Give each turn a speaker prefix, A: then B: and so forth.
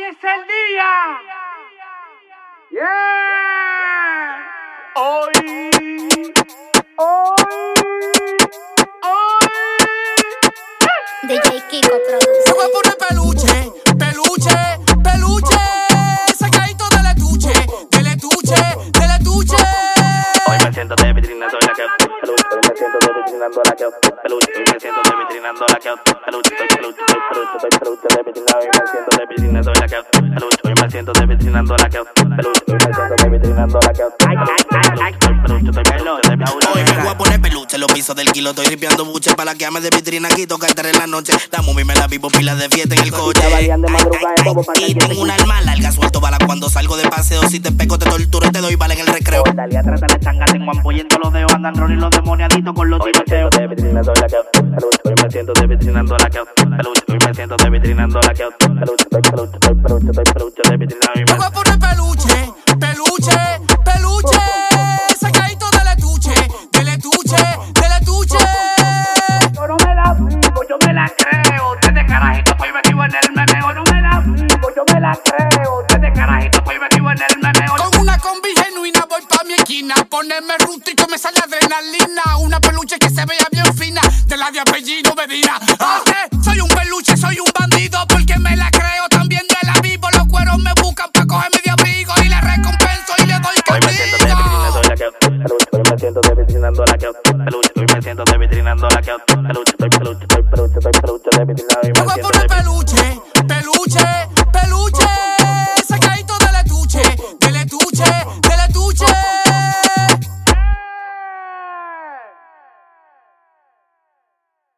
A: es el día. Yeah. Hoy.
B: DJ Kiko produce.
C: Yo voy a poner peluche, peluche, peluche. Sacadito del estuche, del estuche, del estuche.
D: Hoy me siento de vitrina, soy la que peluche. Hoy me siento de vitrinando la que peluche. Hoy me siento de vitrinando la que peluche. Soy peluche, soy peluche, soy peluche de vitrina. Hoy me siento de vitrina, soy la que peluche. Hoy me siento de vitrinando la que peluche. Hoy me siento de vitrinando la que peluche. Soy peluche, soy peluche de vitrina.
C: Hoy me voy a poner peluche, los pisos del kilo. Estoy ripiando buche para que ame de vitrina. Quito cartera en la noche. La movie me la vivo pila de fiesta en el coche. Y tengo un alma larga, suelto bala cuando salgo de paseo. Si te pego, te torturo y te doy bala en el recreo.
D: Dale, trata de changa, tengo ampollento los dedos. Andan Ronnie los demoniaditos con los tiroteos. Hoy me siento de vitrina, soy la que peluche. Hoy me siento de vitrinando la que peluche. Hoy me siento de vitrinando la que peluche. Soy peluche, soy peluche, soy peluche de vitrina.
C: Yo voy a poner peluche, peluche, peluche. Sacadito del estuche, del estuche, del estuche.
A: Yo no me la vivo, yo me la creo. Desde carajito estoy metido en el meneo. No me la vivo, yo me la creo. Desde carajito estoy metido en el meneo.
C: Con una combi genuina voy pa' mi esquina. Ponerme rústico me sale adrenalina. Una peluche que se vea bien fina. De la de apellido Medina. Soy un peluche, soy un bandido. Porque me la creo, también me la vivo. Los cueros me buscan pa' cogerme de abrigo. Y le recompenso y le doy
D: Hoy me siento de vitrina, soy la que peluche. Hoy me siento de vitrinando la que peluche. Hoy me siento de vitrinando la que peluche. Soy peluche, soy peluche, soy peluche de vitrina. Hoy
C: Yo
D: me
C: voy a
D: siento
C: poner
D: de
C: peluche.